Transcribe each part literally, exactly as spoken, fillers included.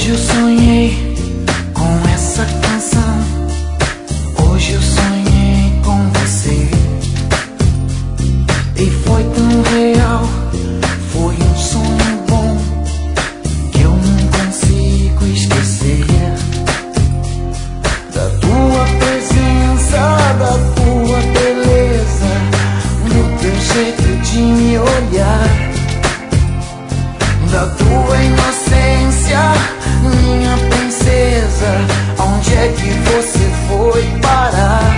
Hoje eu sonhei com essa canção. Hoje eu sonhei com você. E foi tão real, foi um sonho bom que eu não consigo esquecer. Da tua presença, da tua beleza, do teu jeito de me olhar, da tua inocência, minha princesa. Onde é que você foi parar?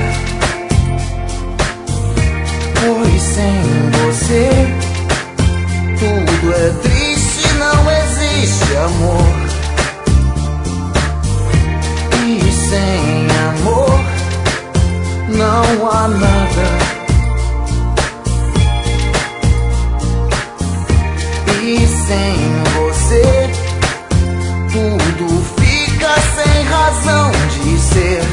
Pois sem você tudo é triste, não existe amor. E sem amor não há nada. E sem você tudo fica sem razão de ser.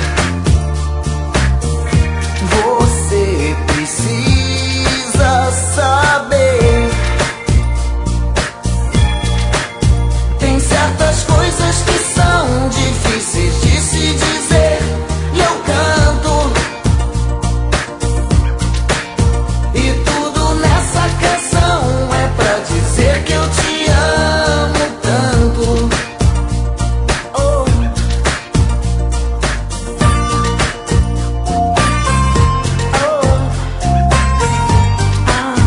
Você precisa saber. Tem certas coisas que são difíceis de se dizer, e eu canto. E tudo nessa canção é pra dizer que eu te amo tanto. Oh. Oh. Ah.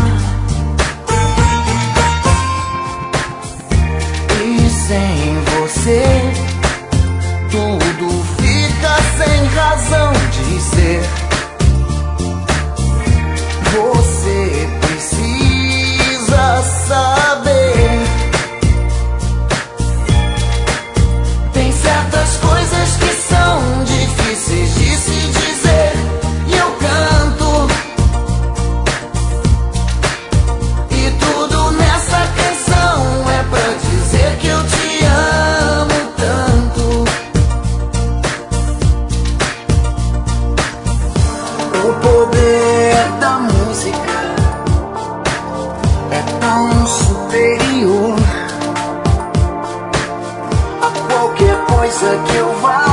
E sem você tudo fica sem razão de ser. Você precisa saber. Tem certas coisas que são difíceis de se dizer, e eu canto. E tudo nessa canção é pra dizer que eu te amo tanto. O poder da música é tão superior a qualquer coisa que eu vá